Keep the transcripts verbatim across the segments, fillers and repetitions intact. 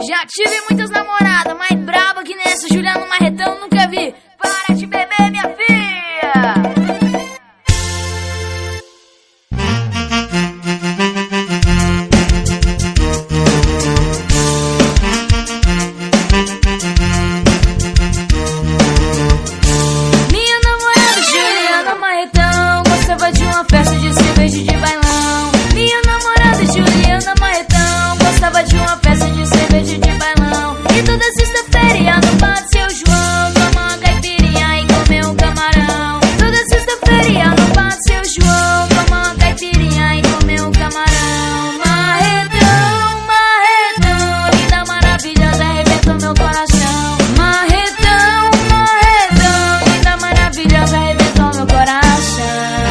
Já tive muitas namoradas, mas braba que nessa Juliana Marretão nunca vi. Para de beber, minha filha. Minha namorada Juliana Marretão gostava de uma festa de cerveja e de bailão. Minha namorada Juliana Marretão gostava de uma festa de cerveja e de bailão. E toda sexta-feira ia no bar do seu João tomar uma caipirinha e comer um camarão. Toda sexta-feira ia no bar do seu João tomar uma caipirinha e comer um camarão. Marretão, marretão, linda, maravilhosa, arrebentou meu coração. Marretão, marretão, linda, maravilhosa, arrebentou meu coração.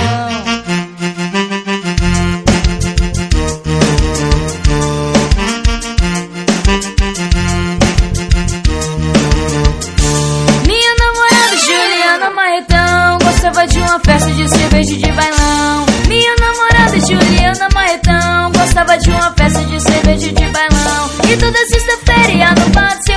Minha namorada Juliana Marretão gostava de uma festa de cerveja e de bailão. Minha namorada Juliana Marretão gostava de uma festa de cerveja e de bailão. E toda sexta-feira ia no bar do seu